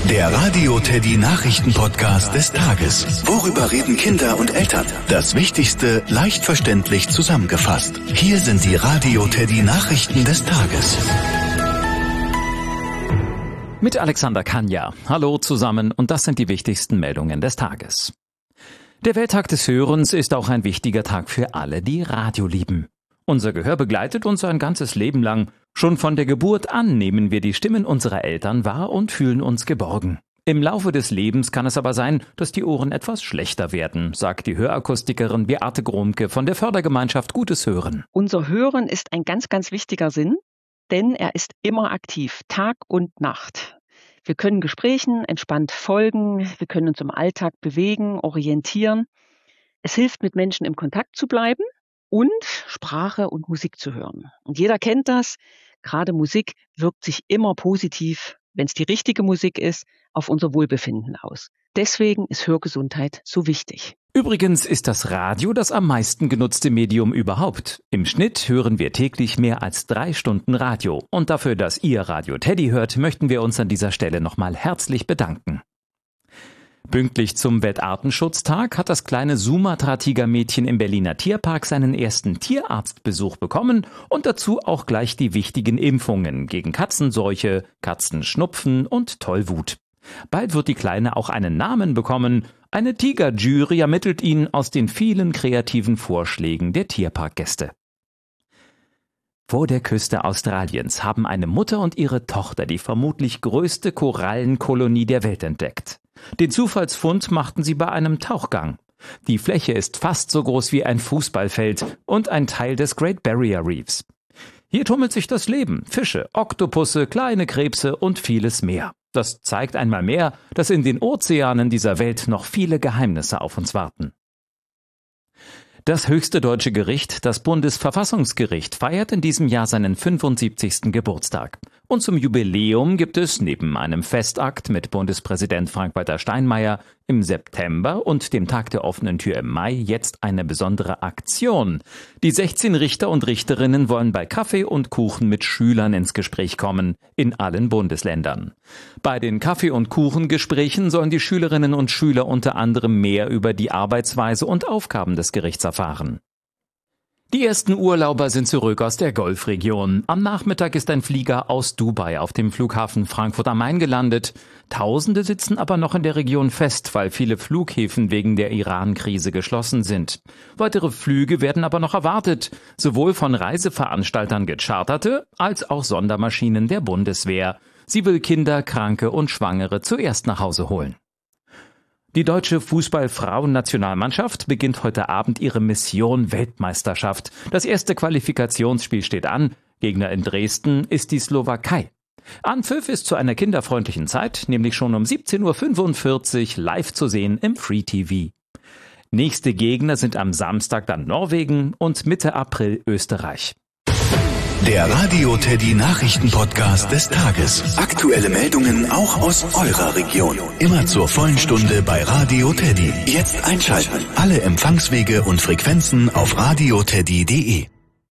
Der Radio Teddy Nachrichten-Podcast des Tages. Worüber reden Kinder und Eltern? Das Wichtigste leicht verständlich zusammengefasst. Hier sind die Radio Teddy Nachrichten des Tages. Mit Alexander Kanja. Hallo zusammen und das sind die wichtigsten Meldungen des Tages. Der Welttag des Hörens ist auch ein wichtiger Tag für alle, die Radio lieben. Unser Gehör begleitet uns ein ganzes Leben lang. Schon von der Geburt an nehmen wir die Stimmen unserer Eltern wahr und fühlen uns geborgen. Im Laufe des Lebens kann es aber sein, dass die Ohren etwas schlechter werden, sagt die Hörakustikerin Beate Gromke von der Fördergemeinschaft Gutes Hören. Unser Hören ist ein ganz, ganz wichtiger Sinn, denn er ist immer aktiv, Tag und Nacht. Wir können Gesprächen entspannt folgen, wir können uns im Alltag bewegen, orientieren. Es hilft, mit Menschen im Kontakt zu bleiben und Sprache und Musik zu hören. Und jeder kennt das, gerade Musik wirkt sich immer positiv, wenn es die richtige Musik ist, auf unser Wohlbefinden aus. Deswegen ist Hörgesundheit so wichtig. Übrigens ist das Radio das am meisten genutzte Medium überhaupt. Im Schnitt hören wir täglich mehr als 3 Stunden Radio. Und dafür, dass ihr Radio Teddy hört, möchten wir uns an dieser Stelle nochmal herzlich bedanken. Pünktlich zum Weltartenschutztag hat das kleine Sumatra-Tigermädchen im Berliner Tierpark seinen ersten Tierarztbesuch bekommen und dazu auch gleich die wichtigen Impfungen gegen Katzenseuche, Katzenschnupfen und Tollwut. Bald wird die Kleine auch einen Namen bekommen. Eine Tigerjury ermittelt ihn aus den vielen kreativen Vorschlägen der Tierparkgäste. Vor der Küste Australiens haben eine Mutter und ihre Tochter die vermutlich größte Korallenkolonie der Welt entdeckt. Den Zufallsfund machten sie bei einem Tauchgang. Die Fläche ist fast so groß wie ein Fußballfeld und ein Teil des Great Barrier Reefs. Hier tummelt sich das Leben, Fische, Oktopusse, kleine Krebse und vieles mehr. Das zeigt einmal mehr, dass in den Ozeanen dieser Welt noch viele Geheimnisse auf uns warten. Das höchste deutsche Gericht, das Bundesverfassungsgericht, feiert in diesem Jahr seinen 75. Geburtstag. Und zum Jubiläum gibt es neben einem Festakt mit Bundespräsident Frank-Walter Steinmeier im September und dem Tag der offenen Tür im Mai jetzt eine besondere Aktion. Die 16 Richter und Richterinnen wollen bei Kaffee und Kuchen mit Schülern ins Gespräch kommen, in allen Bundesländern. Bei den Kaffee- und Kuchengesprächen sollen die Schülerinnen und Schüler unter anderem mehr über die Arbeitsweise und Aufgaben des Gerichts erfahren. Die ersten Urlauber sind zurück aus der Golfregion. Am Nachmittag ist ein Flieger aus Dubai auf dem Flughafen Frankfurt am Main gelandet. Tausende sitzen aber noch in der Region fest, weil viele Flughäfen wegen der Iran-Krise geschlossen sind. Weitere Flüge werden aber noch erwartet, sowohl von Reiseveranstaltern gecharterte als auch Sondermaschinen der Bundeswehr. Sie will Kinder, Kranke und Schwangere zuerst nach Hause holen. Die deutsche Fußball-Frauen-Nationalmannschaft beginnt heute Abend ihre Mission Weltmeisterschaft. Das erste Qualifikationsspiel steht an. Gegner in Dresden ist die Slowakei. Anpfiff ist zu einer kinderfreundlichen Zeit, nämlich schon um 17:45 Uhr live zu sehen im Free TV. Nächste Gegner sind am Samstag dann Norwegen und Mitte April Österreich. Der Radio Teddy Nachrichten-Podcast des Tages. Aktuelle Meldungen auch aus eurer Region. Immer zur vollen Stunde bei Radio Teddy. Jetzt einschalten. Alle Empfangswege und Frequenzen auf radioteddy.de.